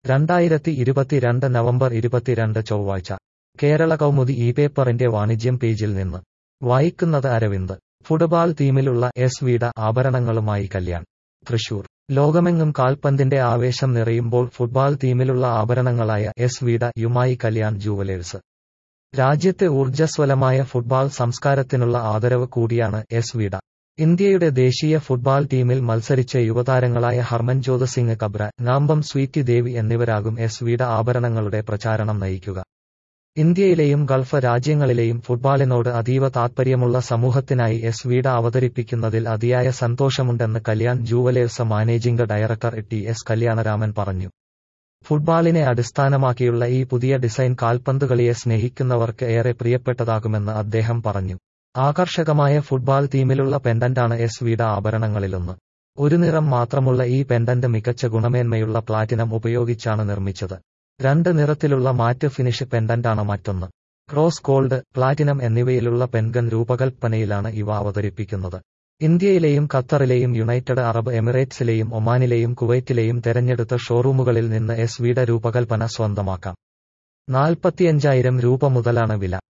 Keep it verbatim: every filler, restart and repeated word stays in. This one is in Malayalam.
രണ്ടായിരത്തി ഇരുപത്തിരണ്ട് നവംബർ ഇരുപത്തിരണ്ട് ചൊവ്വാഴ്ച കേരള കൗമുദി ഈ പേപ്പറിന്റെ വാണിജ്യം പേജിൽ നിന്ന് വായിക്കുന്നത് അരവിന്ദ്. ഫുട്ബാൾ തീമിലുള്ള എസ് വീട ആഭരണങ്ങളുമായി കല്യാൺ. തൃശൂർ. ലോകമെങ്ങും കാൽപന്തിന്റെ ആവേശം നിറയുമ്പോൾ ഫുട്ബാൾ തീമിലുള്ള ആഭരണങ്ങളായ എസ് വീട യുമായി കല്യാൺ ജൂവലേഴ്സ്. രാജ്യത്തെ ഊർജ്ജസ്വലമായ ഫുട്ബാൾ സംസ്കാരത്തിനുള്ള ആദരവ് കൂടിയാണ് എസ് വീട. ഇന്ത്യയുടെ ദേശീയ ഫുട്ബാൾ ടീമിൽ മത്സരിച്ച യുവതാരങ്ങളായ ഹർമൻജോത് സിംഗ് കബ്ര, നാമ്പം സ്വീറ്റി ദേവി എന്നിവരാകും എസ് വീട ആഭരണങ്ങളുടെ പ്രചാരണം നയിക്കുക. ഇന്ത്യയിലെയും ഗൾഫ് രാജ്യങ്ങളിലെയും ഫുട്ബാളിനോട് അതീവ താത്പര്യമുള്ള സമൂഹത്തിനായി എസ് വീട അവതരിപ്പിക്കുന്നതിൽ അതിയായ സന്തോഷമുണ്ടെന്ന് Kalyan jewellers managing director T S Kalyanaraman പറഞ്ഞു. ഫുട്ബാളിനെ അടിസ്ഥാനമാക്കിയുള്ള ഈ പുതിയ ഡിസൈൻ കാൽപന്തുകളിയെ സ്നേഹിക്കുന്നവർക്ക് ഏറെ പ്രിയപ്പെട്ടതാകുമെന്ന് അദ്ദേഹം പറഞ്ഞു. ആകർഷകമായ ഫുട്ബാൾ തീമിലുള്ള പെൻഡന്റാണ് എസ് വീട ആഭരണങ്ങളിലൊന്ന്. ഒരു നിറം മാത്രമുള്ള ഈ പെൻഡന്റ് മികച്ച ഗുണമേന്മയുള്ള പ്ലാറ്റിനം ഉപയോഗിച്ചാണ് നിർമ്മിച്ചത്. രണ്ട് നിറത്തിലുള്ള മാറ്റ് ഫിനിഷ് പെൻഡന്റാണ് മറ്റൊന്ന്. റോസ് ഗോൾഡ്, പ്ലാറ്റിനം എന്നിവയിലുള്ള പെൻഗൻ രൂപകൽപ്പനയിലാണ് ഇവ അവതരിപ്പിക്കുന്നത്. ഇന്ത്യയിലെയും ഖത്തറിലെയും യുണൈറ്റഡ് അറബ് എമിറേറ്റ്സിലെയും ഒമാനിലെയും കുവൈറ്റിലെയും തെരഞ്ഞെടുത്ത ഷോറൂമുകളിൽ നിന്ന് എസ് വീട രൂപകൽപ്പന സ്വന്തമാക്കാം. നാൽപ്പത്തിയഞ്ചായിരം രൂപ മുതലാണ് വില.